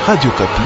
Radio Kapi.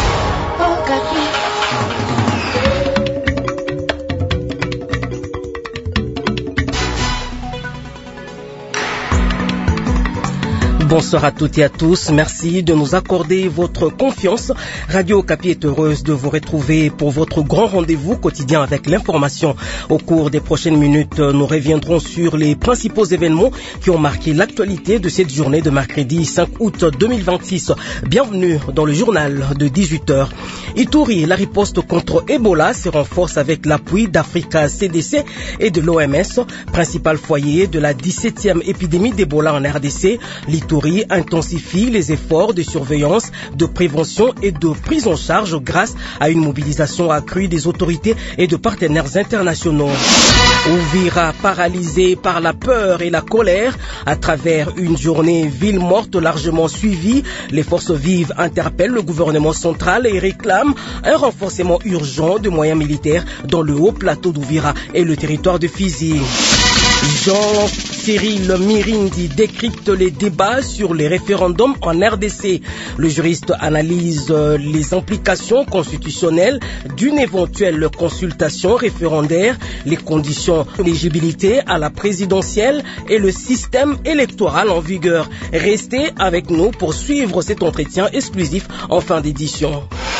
Bonsoir à toutes et à tous. Merci de nous accorder votre confiance. Radio Kapi est heureuse de vous retrouver pour votre grand rendez-vous quotidien avec l'information. Au cours des prochaines minutes, nous reviendrons sur les principaux événements qui ont marqué l'actualité de cette journée de mercredi 5 août 2026. Bienvenue dans le journal de 18h. Ituri, la riposte contre Ebola se renforce avec l'appui d'Africa CDC et de l'OMS, principal foyer de la 17e épidémie d'Ebola en RDC. L'Ituri intensifie les efforts de surveillance, de prévention et de prise en charge grâce à une mobilisation accrue des autorités et de partenaires internationaux. Uvira paralysé par la peur et la colère à travers une journée ville morte largement suivie. Les forces vives interpellent le gouvernement central et réclament un renforcement urgent de moyens militaires dans le haut plateau d'Uvira et le territoire de Fizi. Jean-Cyril Mirindi décrypte les débats sur les référendums en RDC. Le juriste analyse les implications constitutionnelles d'une éventuelle consultation référendaire, les conditions d'éligibilité à la présidentielle et le système électoral en vigueur. Restez avec nous pour suivre cet entretien exclusif en fin d'édition.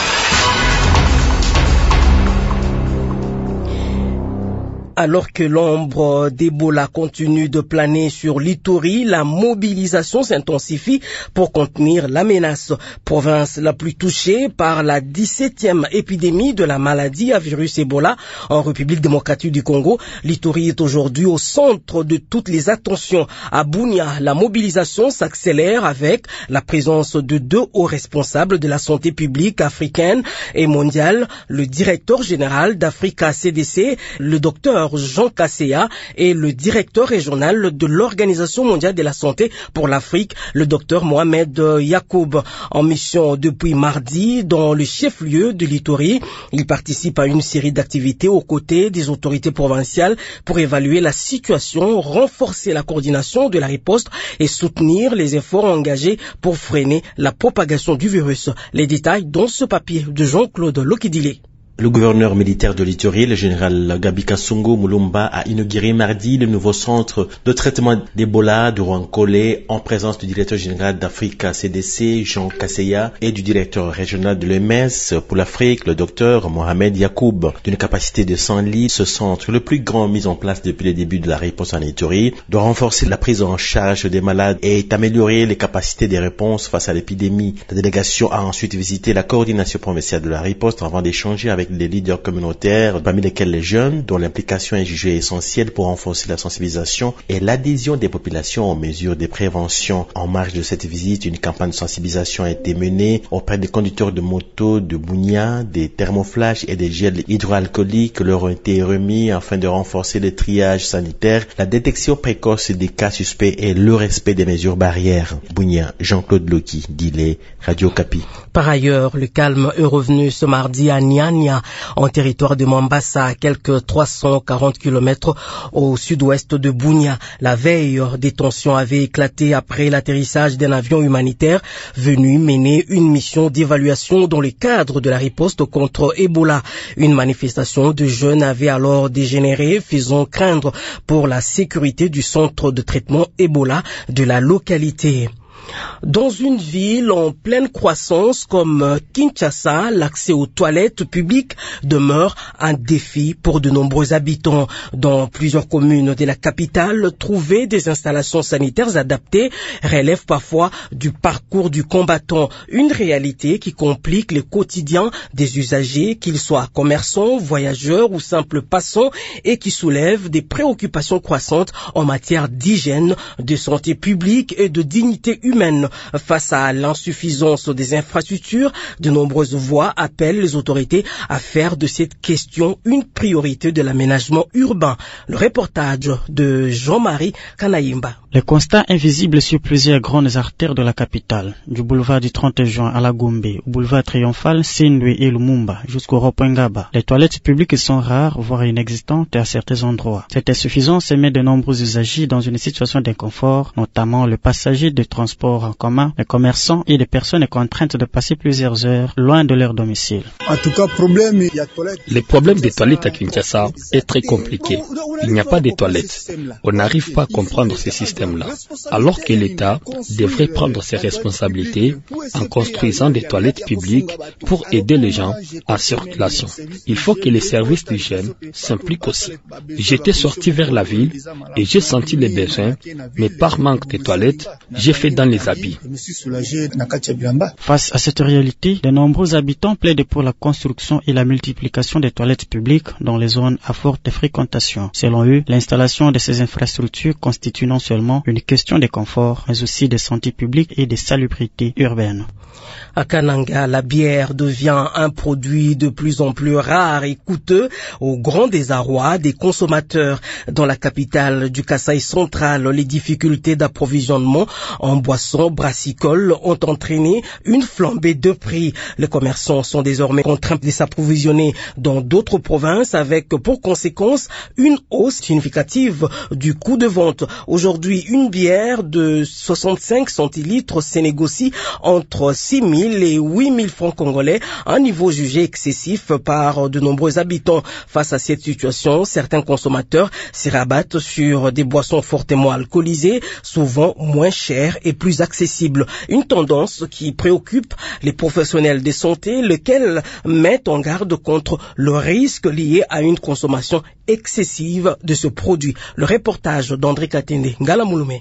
Alors que l'ombre d'Ebola continue de planer sur l'Ituri, la mobilisation s'intensifie pour contenir la menace. Province la plus touchée par la 17e épidémie de la maladie à virus Ebola en République démocratique du Congo, l'Ituri est aujourd'hui au centre de toutes les attentions. À Bunia, la mobilisation s'accélère avec la présence de deux hauts responsables de la santé publique africaine et mondiale, le directeur général d'Africa CDC, le docteur Jean Kasseya, et le directeur régional de l'Organisation mondiale de la santé pour l'Afrique, le docteur Mohamed Yacoub. En mission depuis mardi dans le chef-lieu de l'Ituri, il participe à une série d'activités aux côtés des autorités provinciales pour évaluer la situation, renforcer la coordination de la riposte et soutenir les efforts engagés pour freiner la propagation du virus. Les détails dans ce papier de Jean-Claude Lokidile. Le gouverneur militaire de l'Ituri, le général Gabi Kasongo Mulumba, a inauguré mardi le nouveau centre de traitement d'Ebola de Rwankole en présence du directeur général d'Africa CDC, Jean Kasseya, et du directeur régional de l'OMS pour l'Afrique, le docteur Mohamed Yacoub. D'une capacité de 100 lits, ce centre, le plus grand mis en place depuis le début de la réponse en Ituri, doit renforcer la prise en charge des malades et améliorer les capacités des réponses face à l'épidémie. La délégation a ensuite visité la coordination provinciale de la riposte avant d'échanger avec les leaders communautaires, parmi lesquels les jeunes, dont l'implication est jugée essentielle pour renforcer la sensibilisation et l'adhésion des populations aux mesures de prévention. En marge de cette visite, une campagne de sensibilisation a été menée auprès des conducteurs de motos de Bunia, des thermoflash et des gels hydroalcooliques leur ont été remis afin de renforcer le triage sanitaire, la détection précoce des cas suspects et le respect des mesures barrières. Bunia, Jean-Claude Loki, Dilé, Radio Kapi. Par ailleurs, le calme est revenu ce mardi à Nyanya, en territoire de Mombasa, à quelques 340 km au sud-ouest de Bunia. La veille, des tensions avaient éclaté après l'atterrissage d'un avion humanitaire venu mener une mission d'évaluation dans le cadre de la riposte contre Ebola. Une manifestation de jeunes avait alors dégénéré, faisant craindre pour la sécurité du centre de traitement Ebola de la localité. Dans une ville en pleine croissance comme Kinshasa, l'accès aux toilettes publiques demeure un défi pour de nombreux habitants. Dans plusieurs communes de la capitale, trouver des installations sanitaires adaptées relève parfois du parcours du combattant, une réalité qui complique le quotidien des usagers, qu'ils soient commerçants, voyageurs ou simples passants, et qui soulève des préoccupations croissantes en matière d'hygiène, de santé publique et de dignité humaine. Face à l'insuffisance des infrastructures, de nombreuses voix appellent les autorités à faire de cette question une priorité de l'aménagement urbain. Le reportage de Jean-Marie Kanayimba. Le constat invisible sur plusieurs grandes artères de la capitale, du boulevard du 30 juin à la Gombe, au boulevard triomphal, Sindwe et Lumumba, jusqu'au rond-point Ngaba. Les toilettes publiques sont rares, voire inexistantes à certains endroits. Cette insuffisance met de nombreux usagers dans une situation d'inconfort, notamment le passager de transport transports en commun, les commerçants et les personnes contraintes de passer plusieurs heures loin de leur domicile. En tout cas, le problème des toilettes à Kinshasa est très compliqué. Il n'y a pas de toilettes. On n'arrive pas à comprendre ce système-là. Alors que l'État devrait prendre ses responsabilités en construisant des toilettes publiques pour aider les gens en circulation. Il faut que les services d'hygiène s'impliquent aussi. J'étais sorti vers la ville et j'ai senti les besoins, mais par manque de toilettes, j'ai fait dans les habits. Face à cette réalité, de nombreux habitants plaident pour la construction et la multiplication des toilettes publiques dans les zones à forte fréquentation. Selon eux, l'installation de ces infrastructures constitue non seulement une question de confort, mais aussi de santé publique et de salubrité urbaine. À Kananga, la bière devient un produit de plus en plus rare et coûteux au grand désarroi des consommateurs. Dans la capitale du Kasaï central, les difficultés d'approvisionnement en boissons brassicoles ont entraîné une flambée de prix. Les commerçants sont désormais contraints de s'approvisionner dans d'autres provinces avec pour conséquence une hausse significative du coût de vente. Aujourd'hui, une bière de 65 centilitres se négocie entre 6 000 et 8 000 francs congolais, un niveau jugé excessif par de nombreux habitants. Face à cette situation, certains consommateurs se rabattent sur des boissons fortement alcoolisées, souvent moins chères et plus accessibles. Une tendance qui préoccupe les professionnels de santé, lesquels mettent en garde contre le risque lié à une consommation excessive de ce produit. Le reportage d'André Katende, Ngala Mouloumé.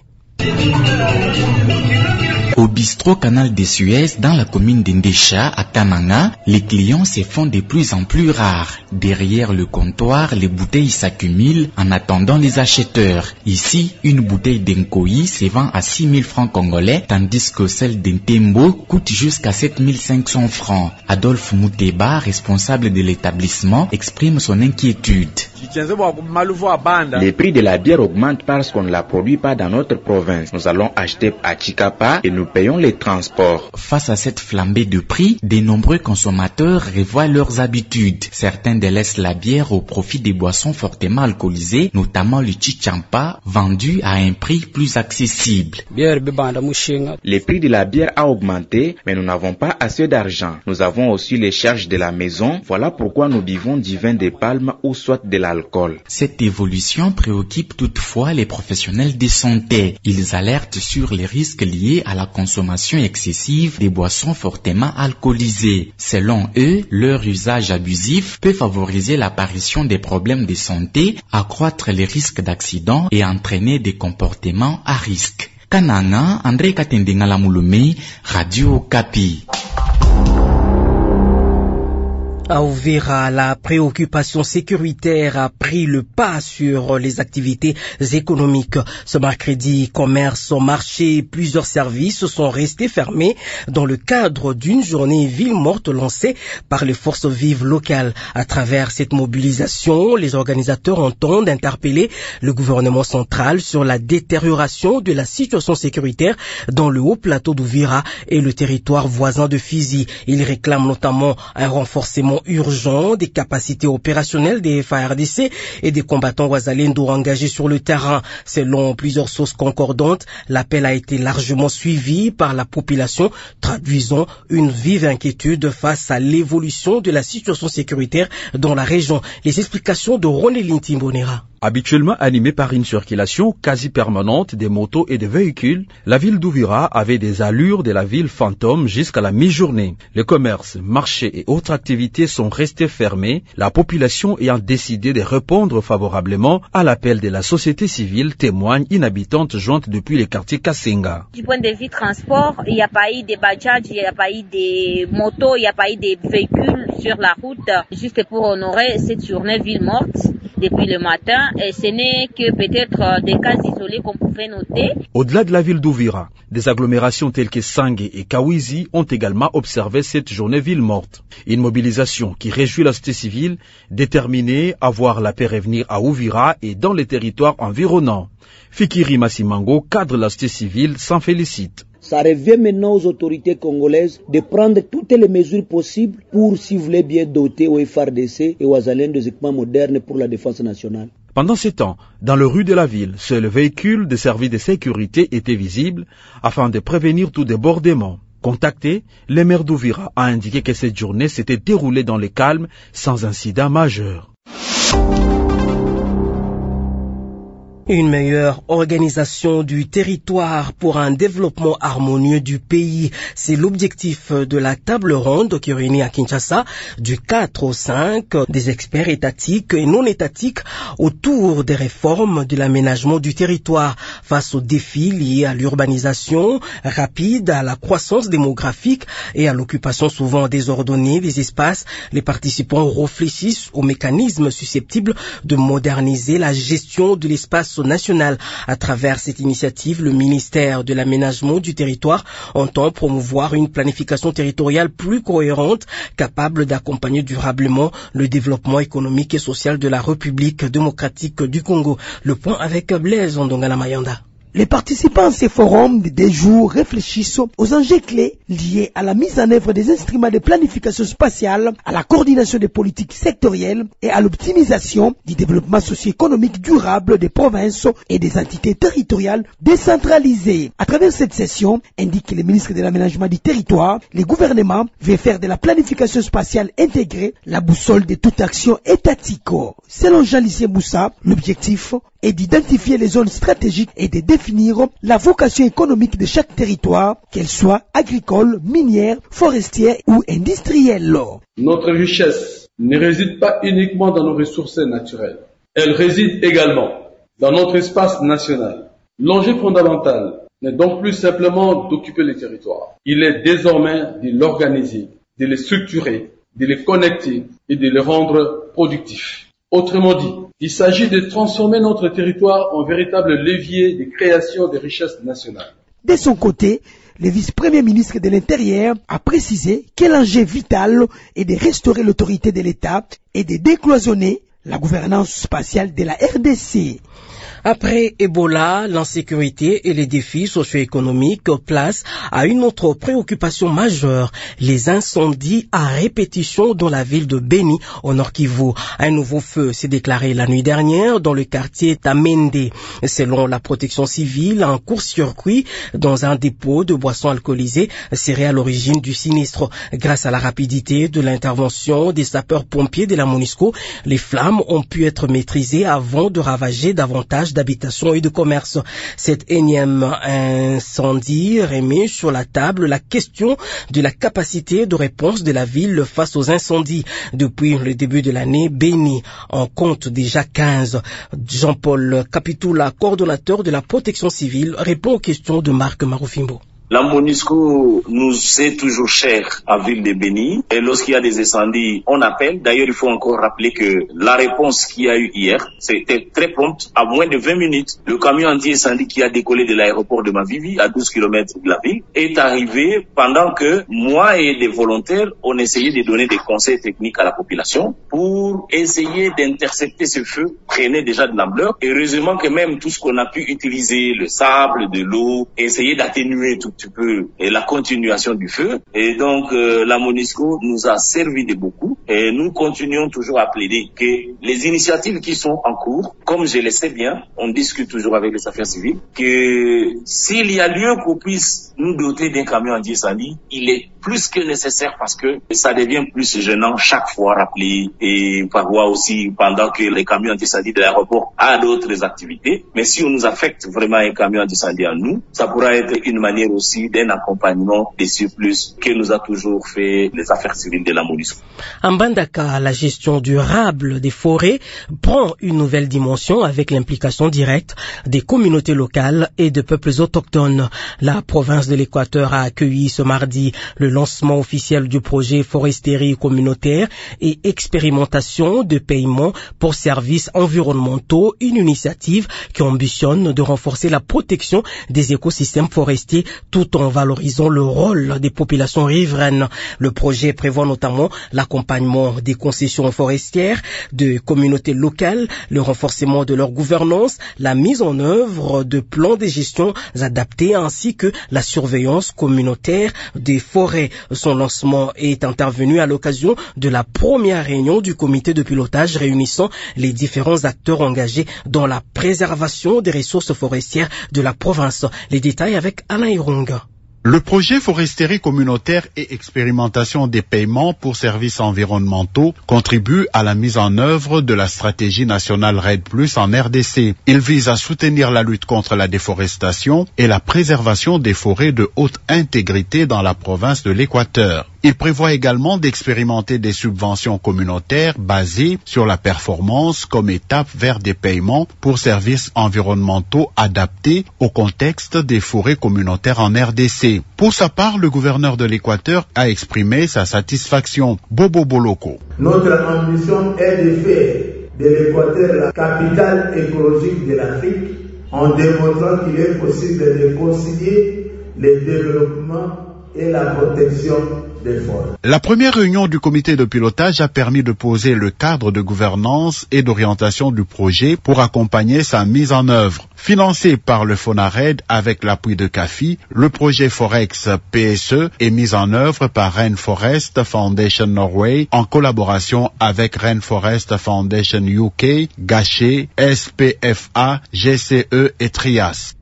Au bistrot Canal de Suez, dans la commune d'Indécha, à Kananga, les clients se font de plus en plus rares. Derrière le comptoir, les bouteilles s'accumulent en attendant les acheteurs. Ici, une bouteille d'Nkoyi se vend à 6 000 francs congolais, tandis que celle d'Ntembo coûte jusqu'à 7 500 francs. Adolphe Mouteba, responsable de l'établissement, exprime son inquiétude. Les prix de la bière augmentent parce qu'on ne la produit pas dans notre province. Nous allons acheter à Chikapa et nous payons les transports. Face à cette flambée de prix, de nombreux consommateurs revoient leurs habitudes. Certains délaissent la bière au profit des boissons fortement alcoolisées, notamment le chichampa, vendu à un prix plus accessible. Les prix de la bière a augmenté, mais nous n'avons pas assez d'argent. Nous avons aussi les charges de la maison. Voilà pourquoi nous buvons du vin de palme ou soit de l'alcool. Cette évolution préoccupe toutefois les professionnels de santé. Ils alertent sur les risques liés à la consommation excessive des boissons fortement alcoolisées. Selon eux, leur usage abusif peut favoriser l'apparition des problèmes de santé, accroître les risques d'accidents et entraîner des comportements à risque. Kananga, André Katendengala Mouloumé, Radio Okapi. À Uvira, la préoccupation sécuritaire a pris le pas sur les activités économiques. Ce mercredi, commerce, marché, plusieurs services sont restés fermés dans le cadre d'une journée ville morte lancée par les forces vives locales. À travers cette mobilisation, les organisateurs entendent interpeller le gouvernement central sur la détérioration de la situation sécuritaire dans le haut plateau d'Uvira et le territoire voisin de Fizi. Ils réclament notamment un renforcement urgent des capacités opérationnelles des FARDC et des combattants Wazalendo engagés sur le terrain. Selon plusieurs sources concordantes, l'appel a été largement suivi par la population, traduisant une vive inquiétude face à l'évolution de la situation sécuritaire dans la région. Les explications de Ronelin Timbonera. Habituellement animée par une circulation quasi permanente des motos et des véhicules, la ville d'Uvira avait des allures de la ville fantôme jusqu'à la mi-journée. Les commerces, marchés et autres activités sont restés fermés, la population ayant décidé de répondre favorablement à l'appel de la société civile, témoigne une habitante jointe depuis le quartier Kasenga. Du point de vue transport, il n'y a pas eu de bajaj, il n'y a pas eu de motos, il n'y a pas eu de véhicules sur la route, juste pour honorer cette journée ville morte depuis le matin, et ce n'est que peut-être des cas isolés qu'on pouvait noter. Au-delà de la ville d'Uvira, des agglomérations telles que Sangue et Kawizi ont également observé cette journée ville morte. Une mobilisation qui réjouit la société civile, déterminée à voir la paix revenir à Uvira et dans les territoires environnants. Fikiri Massimango, cadre de la société civile, s'en félicite. Ça revient maintenant aux autorités congolaises de prendre toutes les mesures possibles pour, si vous voulez bien, doter au FARDC et aux Wazalendo des équipements modernes pour la défense nationale. Pendant ces temps, dans les rues de la ville, seuls véhicules des services de sécurité étaient visibles afin de prévenir tout débordement. Contacté, le maire d'Uvira a indiqué que cette journée s'était déroulée dans le calme sans incident majeur. Une meilleure organisation du territoire pour un développement harmonieux du pays. C'est l'objectif de la table ronde qui réunit à Kinshasa du 4 au 5 des experts étatiques et non étatiques autour des réformes de l'aménagement du territoire face aux défis liés à l'urbanisation rapide, à la croissance démographique et à l'occupation souvent désordonnée des espaces. Les participants réfléchissent aux mécanismes susceptibles de moderniser la gestion de l'espace national. À travers cette initiative, le ministère de l'aménagement du territoire entend promouvoir une planification territoriale plus cohérente, capable d'accompagner durablement le développement économique et social de la République démocratique du Congo. Le point avec Blaise Ondongala Mayanda. Les participants à ces forums de 2 jours réfléchissent aux enjeux clés liés à la mise en œuvre des instruments de planification spatiale, à la coordination des politiques sectorielles et à l'optimisation du développement socio-économique durable des provinces et des entités territoriales décentralisées. À travers cette session, indique le ministre de l'aménagement du territoire, le gouvernement veut faire de la planification spatiale intégrée la boussole de toute action étatique. Selon Jean-Lucien Moussa, l'objectif est d'identifier les zones stratégiques et de définir la vocation économique de chaque territoire, qu'elle soit agricole, minière, forestière ou industrielle. Notre richesse ne réside pas uniquement dans nos ressources naturelles. Elle réside également dans notre espace national. L'enjeu fondamental n'est donc plus simplement d'occuper les territoires. Il est désormais de l'organiser, de les structurer, de les connecter et de les rendre productifs. Autrement dit, il s'agit de transformer notre territoire en véritable levier de création de richesses nationales. De son côté, le vice-premier ministre de l'Intérieur a précisé que l'enjeu vital est de restaurer l'autorité de l'État et de décloisonner la gouvernance spatiale de la RDC. Après Ebola, l'insécurité et les défis socio-économiques place à une autre préoccupation majeure, les incendies à répétition dans la ville de Beni, au Nord Kivu. Un nouveau feu s'est déclaré la nuit dernière dans le quartier Tamende. Selon la protection civile, un court-circuit dans un dépôt de boissons alcoolisées serait à l'origine du sinistre. Grâce à la rapidité de l'intervention des sapeurs-pompiers de la MONUSCO, les flammes ont pu être maîtrisées avant de ravager davantage d'habitation et de commerce. Cet énième incendie remet sur la table la question de la capacité de réponse de la ville face aux incendies. Depuis le début de l'année, Beni en compte déjà 15. Jean-Paul Capitula, coordonnateur de la protection civile, répond aux questions de Marc Marufimbo. La MONUSCO nous est toujours chère à Ville de Beni. Et lorsqu'il y a des incendies, on appelle. D'ailleurs, il faut encore rappeler que la réponse qu'il y a eu hier, c'était très prompte. À moins de 20 minutes, le camion anti-incendie qui a décollé de l'aéroport de Mavivi, à 12 km de la ville, est arrivé pendant que moi et des volontaires, on essayait de donner des conseils techniques à la population pour essayer d'intercepter ce feu, prenait déjà de l'ampleur. Heureusement que même tout ce qu'on a pu utiliser, le sable, de l'eau, essayer d'atténuer tout petit peu la continuation du feu. Et donc, la MONUSCO nous a servi de beaucoup. Et nous continuons toujours à plaider que les initiatives qui sont en cours, comme je le sais bien, on discute toujours avec les affaires civiles, que s'il y a lieu qu'on puisse nous doter d'un camion anti-incendie, il est plus que nécessaire parce que ça devient plus gênant chaque fois rappelé et parfois aussi pendant que les camions anti-incendie de l'aéroport a d'autres activités. Mais si on nous affecte vraiment un camion anti-incendie à nous, ça pourra être une manière aussi d'un accompagnement des surplus que nous a toujours fait les affaires civiles de la MONUSCO. En Bandaka, la gestion durable des forêts prend une nouvelle dimension avec l'implication directe des communautés locales et de peuples autochtones. La province de l'Équateur a accueilli ce mardi le lancement officiel du projet foresterie communautaire et expérimentation de paiement pour services environnementaux, une initiative qui ambitionne de renforcer la protection des écosystèmes forestiers tout en valorisant le rôle des populations riveraines. Le projet prévoit notamment l'accompagnement des concessions forestières, de communautés locales, le renforcement de leur gouvernance, la mise en œuvre de plans de gestion adaptés ainsi que la surveillance communautaire des forêts. Son lancement est intervenu à l'occasion de la première réunion du comité de pilotage réunissant les différents acteurs engagés dans la préservation des ressources forestières de la province. Les détails avec Alain Irunga. Le projet foresterie communautaire et expérimentation des paiements pour services environnementaux contribue à la mise en œuvre de la stratégie nationale RED+ en RDC. Il vise à soutenir la lutte contre la déforestation et la préservation des forêts de haute intégrité dans la province de l'Équateur. Il prévoit également d'expérimenter des subventions communautaires basées sur la performance comme étape vers des paiements pour services environnementaux adaptés au contexte des forêts communautaires en RDC. Pour sa part, le gouverneur de l'Équateur a exprimé sa satisfaction. Bobo Boloko. Notre ambition est de faire de l'Équateur la capitale écologique de l'Afrique en démontrant qu'il est possible de concilier le développement et la protection des forêts. La première réunion du comité de pilotage a permis de poser le cadre de gouvernance et d'orientation du projet pour accompagner sa mise en œuvre. Financé par le FONARED avec l'appui de CAFI, le projet Forex PSE est mis en œuvre par Rainforest Foundation Norway en collaboration avec Rainforest Foundation UK, Gachet, SPFA, GCE et Trias.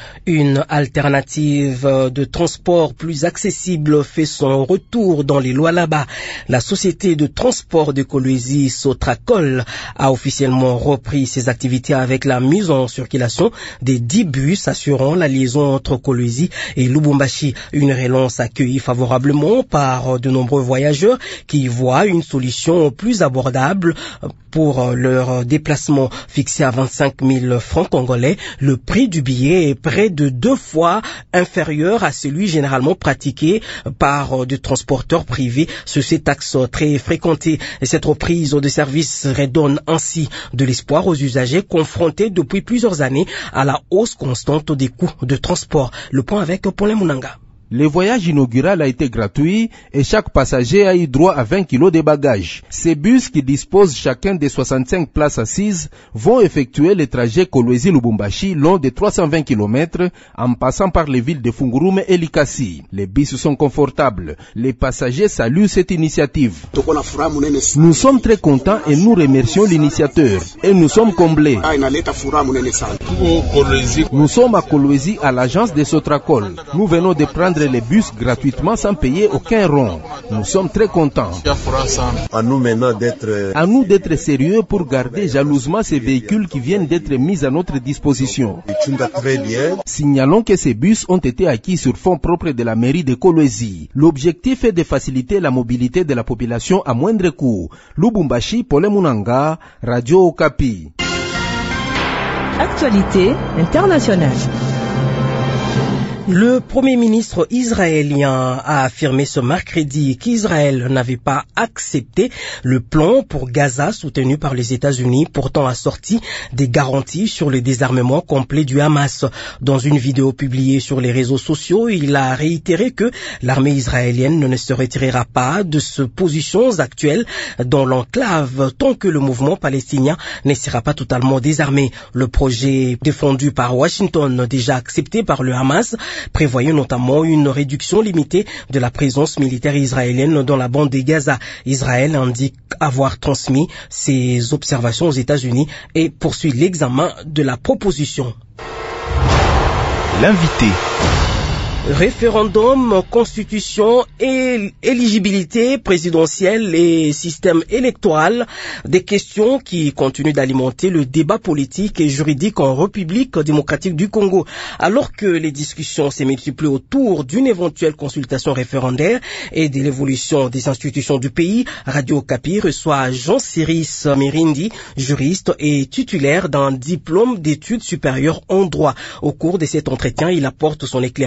Une alternative de transport plus accessible fait son retour dans les Lualaba. La société de transport de Kolwezi, Sotracol, a officiellement repris ses activités avec la mise en circulation des 10 bus assurant la liaison entre Kolwezi et Lubumbashi. Une relance accueillie favorablement par de nombreux voyageurs qui voient une solution plus abordable pour leur déplacement. Fixé à 25 000 francs congolais, le prix du billet est près de 2 fois inférieur à celui généralement pratiqué par des transporteurs privés sur ces taxes très fréquentées. Et cette reprise de service redonne ainsi de l'espoir aux usagers confrontés depuis plusieurs années à la hausse constante des coûts de transport. Le point avec Paulin Munanga. Le voyage inaugural a été gratuit et chaque passager a eu droit à 20 kilos de bagages. Ces bus qui disposent chacun de 65 places assises vont effectuer le trajet Kolwezi-Lubumbashi long de 320 km en passant par les villes de Fungurume et Likasi. Les bus sont confortables. Les passagers saluent cette initiative. Nous sommes très contents et nous remercions l'initiateur. Et nous sommes comblés. Nous sommes à Kolwezi à l'agence de Sotracol. Nous venons de prendre les bus gratuitement sans payer aucun rond. Nous sommes très contents. À nous maintenant d'être sérieux pour garder jalousement ces véhicules qui viennent d'être mis à notre disposition. Signalons que ces bus ont été acquis sur fonds propres de la mairie de Kolwezi. L'objectif est de faciliter la mobilité de la population à moindre coût. Lubumbashi, Paulin Munanga, Radio Okapi. Actualité internationale. Le Premier ministre israélien a affirmé ce mercredi qu'Israël n'avait pas accepté le plan pour Gaza soutenu par les États-Unis, pourtant assorti des garanties sur le désarmement complet du Hamas. Dans une vidéo publiée sur les réseaux sociaux, il a réitéré que l'armée israélienne ne se retirera pas de ses positions actuelles dans l'enclave tant que le mouvement palestinien ne sera pas totalement désarmé. Le projet défendu par Washington, déjà accepté par le Hamas, prévoyait notamment une réduction limitée de la présence militaire israélienne dans la bande de Gaza. Israël indique avoir transmis ses observations aux États-Unis et poursuit l'examen de la proposition. L'invité. Référendum, constitution et éligibilité présidentielle et système électoral, des questions qui continuent d'alimenter le débat politique et juridique en République démocratique du Congo. Alors que les discussions se multiplient autour d'une éventuelle consultation référendaire et de l'évolution des institutions du pays, Radio Okapi reçoit Jean-Cyrus Mirindi, juriste et titulaire d'un diplôme d'études supérieures en droit. Au cours de cet entretien, il apporte son éclairage sur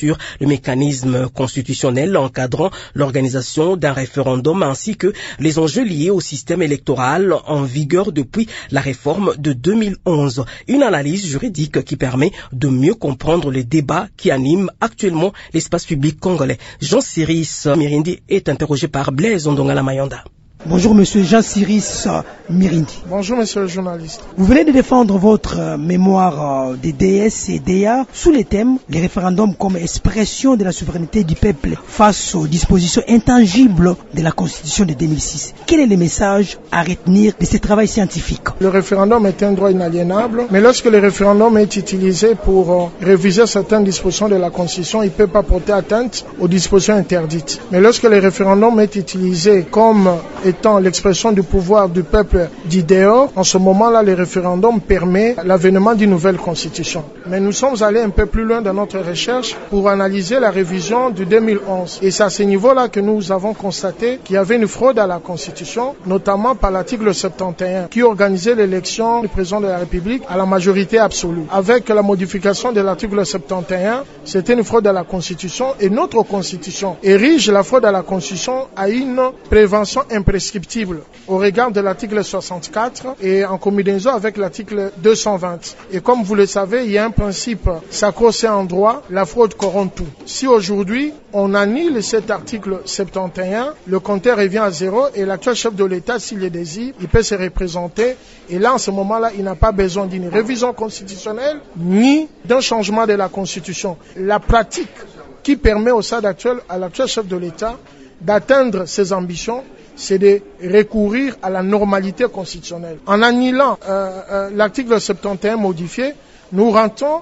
sur le mécanisme constitutionnel encadrant l'organisation d'un référendum ainsi que les enjeux liés au système électoral en vigueur depuis la réforme de 2011. Une analyse juridique qui permet de mieux comprendre les débats qui animent actuellement l'espace public congolais. Jean-Cyrus Mirindi est interrogé par Blaise Ondongala Mayonda. Bonjour Monsieur Jean-Cyrus Mirindi. Bonjour Monsieur le journaliste. Vous venez de défendre votre mémoire des DS et DA sous les thèmes les référendums comme expression de la souveraineté du peuple face aux dispositions intangibles de la Constitution de 2006. Quel est le message à retenir de ce travail scientifique? Le référendum est un droit inaliénable, mais lorsque le référendum est utilisé pour réviser certaines dispositions de la Constitution, il ne peut pas porter atteinte aux dispositions interdites. Mais lorsque le référendum est utilisé comme étant l'expression du pouvoir du peuple d'idéaux, en ce moment-là, le référendum permet l'avènement d'une nouvelle constitution. Mais nous sommes allés un peu plus loin dans notre recherche pour analyser la révision du 2011. Et c'est à ce niveau-là que nous avons constaté qu'il y avait une fraude à la constitution, notamment par l'article 71, qui organisait l'élection du président de la République à la majorité absolue. Avec la modification de l'article 71, c'était une fraude à la constitution et notre constitution érige la fraude à la constitution à une prévention imprescriptible au regard de l'article 64 et en combinaison avec l'article 220. Et comme vous le savez, il y a un principe sacro-saint en droit, la fraude corrompt tout. Si aujourd'hui on annule cet article 71, le compteur revient à zéro et l'actuel chef de l'État, s'il le désire, il peut se représenter. Et là, en ce moment-là, il n'a pas besoin d'une révision constitutionnelle ni d'un changement de la Constitution. La pratique qui permet au stade actuel à l'actuel chef de l'État d'atteindre ses ambitions, c'est de recourir à la normalité constitutionnelle. En annulant l'article 71 modifié, nous rentrons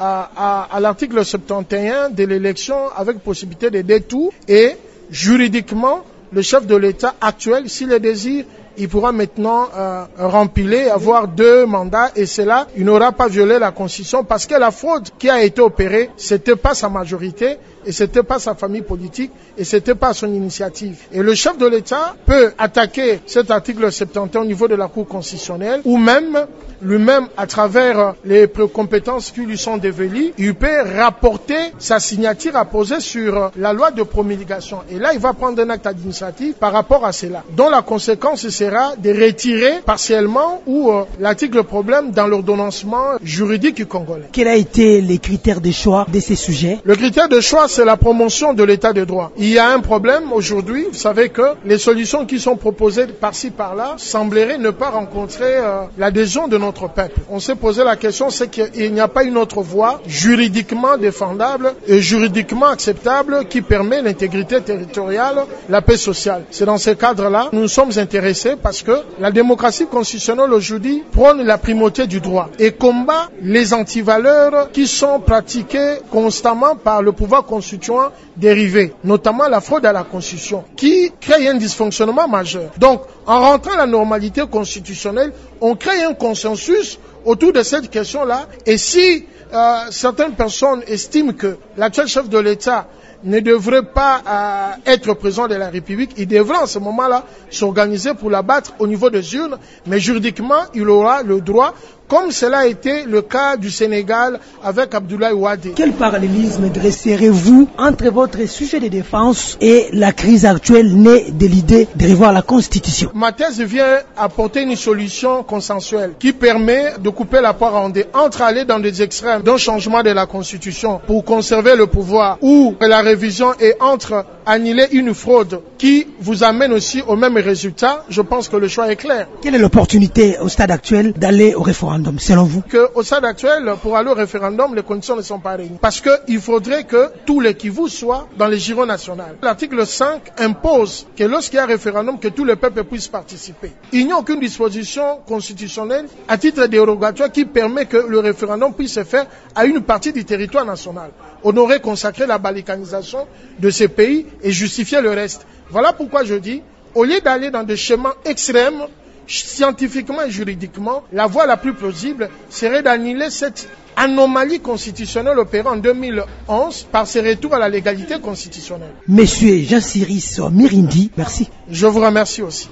à l'article 71 de l'élection avec possibilité de détour et juridiquement, le chef de l'État actuel, s'il le désire, il pourra maintenant rempiler, avoir 2 mandats et cela, il n'aura pas violé la Constitution parce que la fraude qui a été opérée, c'était pas sa majorité et c'était pas sa famille politique et c'était pas son initiative. Et le chef de l'État peut attaquer cet article 71 au niveau de la Cour constitutionnelle ou même lui-même à travers les compétences qui lui sont dévolues, il peut rapporter sa signature apposée sur la loi de promulgation. Et là, il va prendre un acte administratif par rapport à cela, dont la conséquence sera de retirer partiellement ou l'article problème dans l'ordonnancement juridique congolais. Quels ont été les critères de choix de ces sujets? Le critère de choix, c'est la promotion de l'état de droit. Il y a un problème aujourd'hui, vous savez que les solutions qui sont proposées par-ci par-là sembleraient ne pas rencontrer l'adhésion de notre peuple. On s'est posé la question, c'est qu'il n'y a pas une autre voie juridiquement défendable et juridiquement acceptable qui permet l'intégrité territoriale, la paix sociale. C'est dans ce cadre-là nous nous sommes intéressés parce que la démocratie constitutionnelle aujourd'hui prône la primauté du droit et combat les antivaleurs qui sont pratiquées constamment par le pouvoir constituant dérivé, notamment la fraude à la Constitution, qui crée un dysfonctionnement majeur. Donc, en rentrant la normalité constitutionnelle, on crée un consensus autour de cette question-là. Et si certaines personnes estiment que l'actuel chef de l'État ne devrait pas être président de la République, il devrait en ce moment-là s'organiser pour l'abattre au niveau des urnes, mais juridiquement, il aura le droit, comme cela a été le cas du Sénégal avec Abdoulaye Wade. Quel parallélisme dresserez-vous entre votre sujet de défense et la crise actuelle née de l'idée de revoir la Constitution? Ma thèse vient apporter une solution consensuelle qui permet de couper la poire en deux entre aller dans des extrêmes d'un changement de la Constitution pour conserver le pouvoir ou la révision et entre annuler une fraude qui vous amène aussi au même résultat. Je pense que le choix est clair. Quelle est l'opportunité au stade actuel d'aller au référendum, selon vous? Au stade actuel, pour aller au référendum, les conditions ne sont pas réunies. Parce qu'il faudrait que tout le Kivu soit dans les giron national. L'article 5 impose que lorsqu'il y a un référendum, que tous les peuples puissent participer. Il n'y a aucune disposition constitutionnelle à titre dérogatoire qui permet que le référendum puisse se faire à une partie du territoire national. On aurait consacré la balkanisation de ces pays et justifier le reste. Voilà pourquoi je dis, au lieu d'aller dans des chemins extrêmes, scientifiquement et juridiquement, la voie la plus plausible serait d'annuler cette anomalie constitutionnelle opérée en 2011 par ce retour à la légalité constitutionnelle. Monsieur Jean-Cyrus Mirindi, merci. Je vous remercie aussi.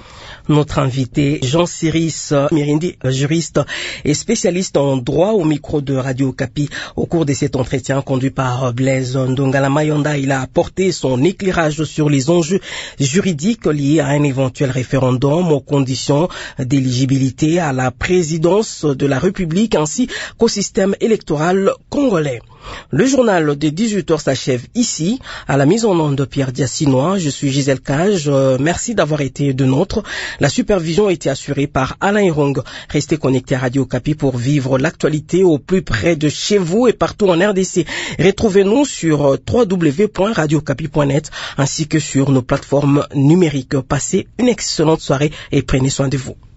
Notre invité, Jean-Cyrus Mirindi, juriste et spécialiste en droit au micro de Radio Okapi. Au cours de cet entretien conduit par Blaise Ndongala Mayonda, il a apporté son éclairage sur les enjeux juridiques liés à un éventuel référendum aux conditions d'éligibilité à la présidence de la République ainsi qu'au système électoral congolais. Le journal de 18h s'achève ici, à la mise en onde de Pierre Diassinois. Je suis Gisèle Cage. Merci d'avoir été de nôtre. La supervision a été assurée par Alain Irong. Restez connectés à Radio Okapi pour vivre l'actualité au plus près de chez vous et partout en RDC. Retrouvez-nous sur www.radiocapi.net ainsi que sur nos plateformes numériques. Passez une excellente soirée et prenez soin de vous.